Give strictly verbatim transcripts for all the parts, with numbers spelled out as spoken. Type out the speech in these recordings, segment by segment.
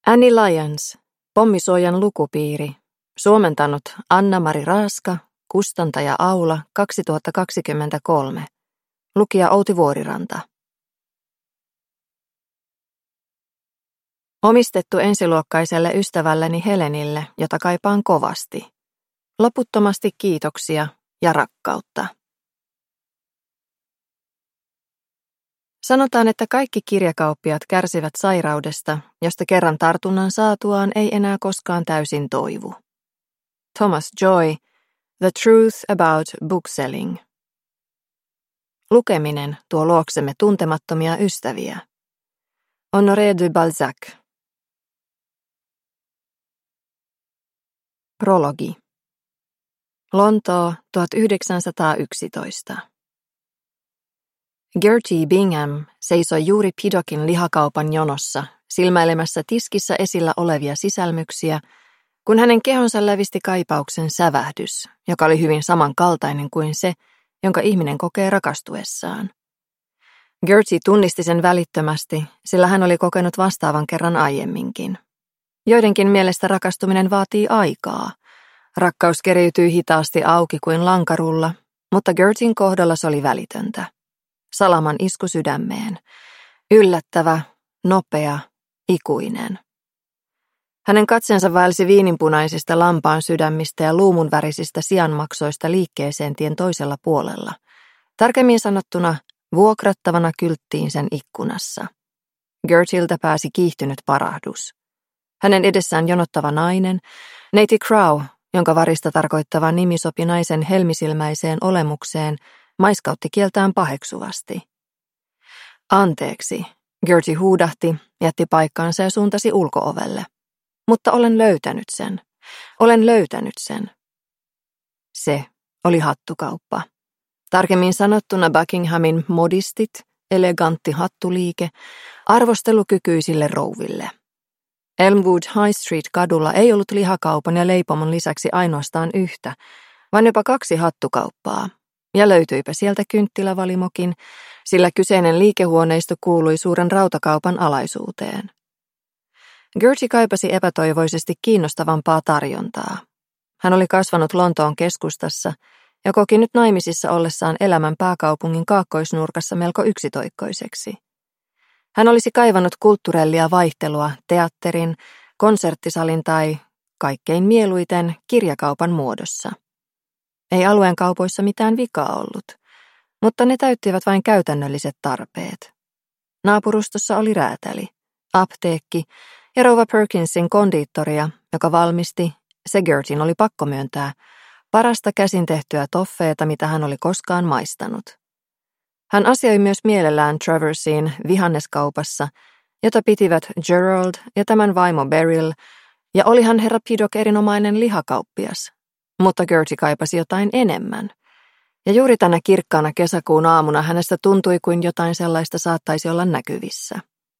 Annie Lyons, Pommisuojan lukupiiri, suomentanut Anna-Mari Raaska, kustantaja Aula kaksituhattakaksikymmentäkolme, lukija Outi Vuoriranta. Omistettu ensiluokkaiselle ystävälleni Helenille, jota kaipaan kovasti. Loputtomasti kiitoksia ja rakkautta. Sanotaan, että kaikki kirjakauppiat kärsivät sairaudesta, josta kerran tartunnan saatuaan ei enää koskaan täysin toivu. Thomas Joy, The Truth About Bookselling. Lukeminen tuo luoksemme tuntemattomia ystäviä. Honoré de Balzac. Prologi. Lontoo tuhatyhdeksänsataayksitoista. Gertie Bingham seisoi juuri Pidokin lihakaupan jonossa, silmäilemässä tiskissä esillä olevia sisälmyksiä, kun hänen kehonsa lävisti kaipauksen sävähdys, joka oli hyvin samankaltainen kuin se, jonka ihminen kokee rakastuessaan. Gertie tunnisti sen välittömästi, sillä hän oli kokenut vastaavan kerran aiemminkin. Joidenkin mielestä rakastuminen vaatii aikaa. Rakkaus keriytyy hitaasti auki kuin lankarulla, mutta Gertien kohdalla se oli välitöntä. Salaman isku sydämeen. Yllättävä, nopea, ikuinen. Hänen katseensa vaelsi viininpunaisista lampaan sydämistä ja luumunvärisistä sianmaksoista liikkeeseen tien toisella puolella. Tarkemmin sanottuna vuokrattavana kylttiin sen ikkunassa. Gertiltä pääsi kiihtynyt parahdus. Hänen edessään jonottava nainen, neiti Crow, jonka varista tarkoittava nimi sopi naisen helmisilmäiseen olemukseen, maiskautti kieltään paheksuvasti. Anteeksi, Gertie huudahti, jätti paikkaansa ja suuntasi ulko-ovelle. Mutta olen löytänyt sen. Olen löytänyt sen. Se oli hattukauppa. Tarkemmin sanottuna Buckinghamin modistit, elegantti hattuliike, arvostelukykyisille rouville. Elmwood High Street-kadulla ei ollut lihakaupan ja leipomon lisäksi ainoastaan yhtä, vaan jopa kaksi hattukauppaa. Ja löytyipä sieltä kynttilävalimokin, sillä kyseinen liikehuoneisto kuului suuren rautakaupan alaisuuteen. Gertie kaipasi epätoivoisesti kiinnostavampaa tarjontaa. Hän oli kasvanut Lontoon keskustassa ja koki nyt naimisissa ollessaan elämän pääkaupungin kaakkoisnurkassa melko yksitoikkoiseksi. Hän olisi kaivannut kulttuurellia vaihtelua teatterin, konserttisalin tai, kaikkein mieluiten, kirjakaupan muodossa. Ei alueen kaupoissa mitään vikaa ollut, mutta ne täyttivät vain käytännölliset tarpeet. Naapurustossa oli räätäli, apteekki ja rouva Perkinsin kondiittoria, joka valmisti, se Gertien oli pakko myöntää, parasta käsin tehtyä toffeeta, mitä hän oli koskaan maistanut. Hän asioi myös mielellään Traversiin vihanneskaupassa, jota pitivät Gerald ja tämän vaimo Beryl, ja olihan herra Piddock erinomainen lihakauppias. Mutta Gertie kaipasi jotain enemmän. Ja juuri tänä kirkkaana kesäkuun aamuna hänestä tuntui kuin jotain sellaista saattaisi olla näkyvissä.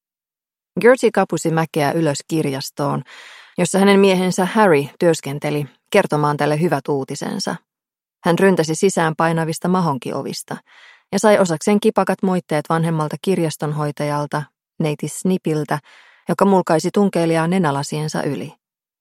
Gertie kapusi mäkeä ylös kirjastoon, jossa hänen miehensä Harry työskenteli kertomaan tälle hyvät uutisensa. Hän ryntäsi sisään painavista mahonkiovista ja sai osakseen kipakat moitteet vanhemmalta kirjastonhoitajalta, neiti Snipiltä, joka mulkaisi tunkeilijaa nenälasiensa yli.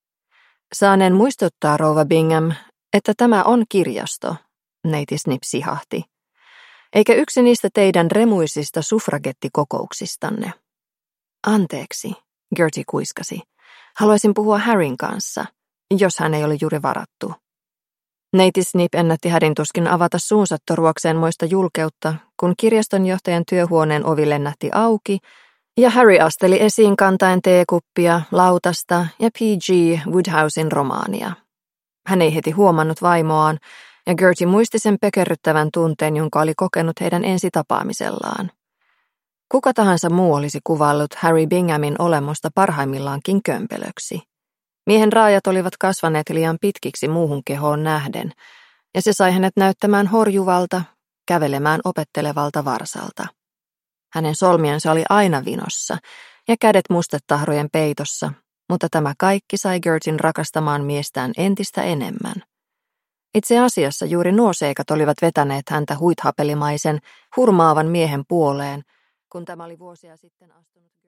Saaneen muistuttaa rouva Bingham, että tämä on kirjasto, neiti Snip sihahti, eikä yksi niistä teidän remuisista suffragettikokouksistanne. Anteeksi, Gertie kuiskasi. Haluaisin puhua Harryn kanssa, jos hän ei ole juuri varattu. Neiti Snip ennätti hädintuskin avata suunsa toruakseen moista julkeutta, kun kirjastonjohtajan työhuoneen ovi lennähti auki, ja Harry asteli esiin kantaen teekuppia, lautasta ja P G Woodhousen romaania. Hän ei heti huomannut vaimoaan, ja Gertie muisti sen pökerryttävän tunteen, jonka oli kokenut heidän ensitapaamisellaan. Kuka tahansa muu olisi kuvaillut Harry Binghamin olemusta parhaimmillaankin kömpelöksi. Miehen raajat olivat kasvaneet liian pitkiksi muuhun kehoon nähden, ja se sai hänet näyttämään horjuvalta, kävelemään opettelevalta varsalta. Hänen solmiensa oli aina vinossa ja kädet mustetahrojen peitossa, mutta tämä kaikki sai Gertien rakastamaan miestään entistä enemmän. Itse asiassa juuri nuo seikat olivat vetäneet häntä huithapelimaisen, hurmaavan miehen puoleen, kun tämä oli vuosia sitten astunut